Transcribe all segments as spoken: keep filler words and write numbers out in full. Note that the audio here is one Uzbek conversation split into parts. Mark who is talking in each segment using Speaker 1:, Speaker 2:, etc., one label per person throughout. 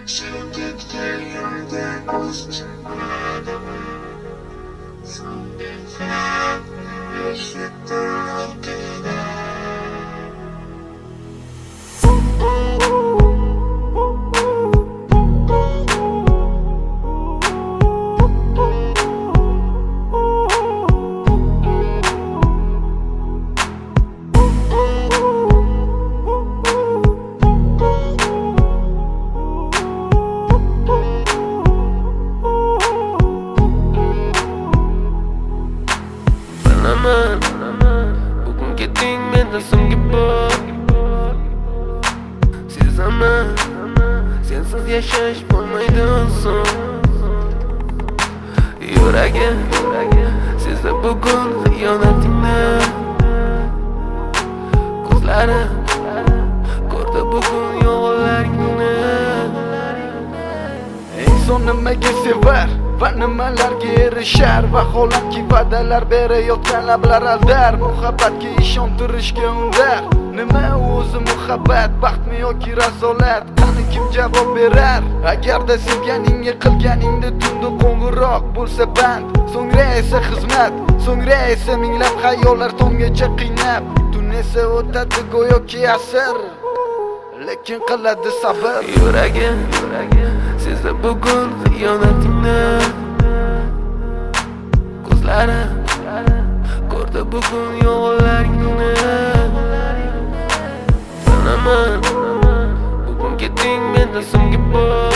Speaker 1: Bugun keting mendan so'nggi bor. Sezaman, sensiz yashash bo'lmaydi oson. Yuragim sezdi bugun xiyonatingni. Ko'zlarim ko'rdi bugun yolg'onlaringni.
Speaker 2: Inson nimaga sevar va nimalarga erishar? Vaholanki va'dalar berayotgan lablar aldar. Muhabbatga ishontirishga undar. Nima o'zi muhabbat, baxtmi yoki razolat? Qani kim javob berar? Agarda sevganingga qilganingda tunda qo'ng'iroq bo'lsa band, so'ngra esa xizmat, so'ngra esa minglab xayollar tomgacha qiynab. Tun esa o'tadi go'yoki asr, lekin qiladi sabr.
Speaker 1: Yuragim sezdi bugun xiyonatingni. Ko'zlarim ko'rdi bugun yolg'onlaringni. Sanaman, bugun keting mendan so'nggi bor.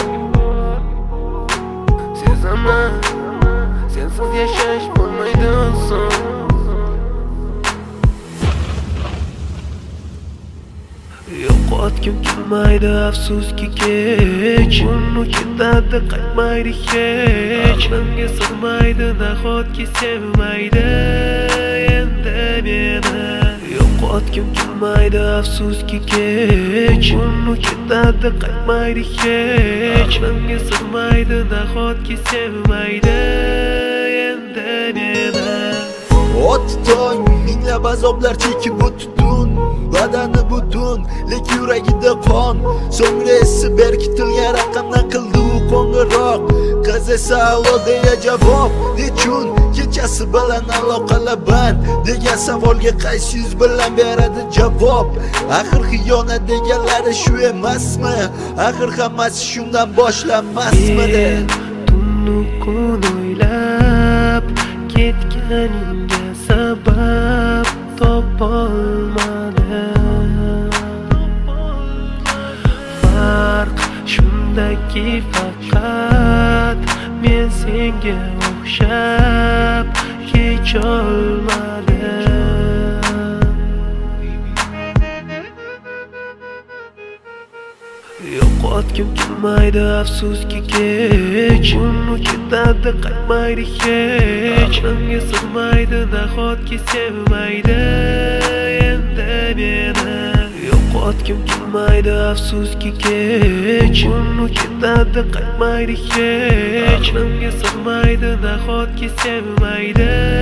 Speaker 1: Sezaman, sensiz yashash bo'lmaydi oson. Yo'qotgim kelmaydi afsuski kech. Uni ketadi qaytmaydi hech. Aqlimga sig'maydi nahotki sevmaydi endi meni. Yo'qotgim kelmaydi afsuski kech. Uni ketadi qaytmaydi hech. Aqlimga sig'maydi nahotki sevmaydi endi meni.
Speaker 3: O'tdi tong, minglab azoblar chekib o'tdun. Badani butun, lek yuragida qon. So'ngra esi berkitilgan raqamdan qildi u qo'ng'iroq. Qiz esa allo deya javob. Nechun kechasi bilan aloqalar band degan savolga qaysi yuz bilan beradi javob? Axir xiyonat deganlari shu emasmi? Axir hammasi shundan boshlanmasmidi?
Speaker 1: Tunni kun o'ylab ketganingga sabab topolmadim. Farq shundaki faqat men senga o'xshab kecholmadim. Yo'qotgim kelmaydi afsuski kech. Uni ketadi qaytmaydi hech. Aqlimga sig'maydi nahotki sevmaydi endi meni. Yo'qotgim kelmaydi afsuski kech. Uni ketadi qaytmaydi hech. Aqlimga sig'maydi nahotki sevmaydi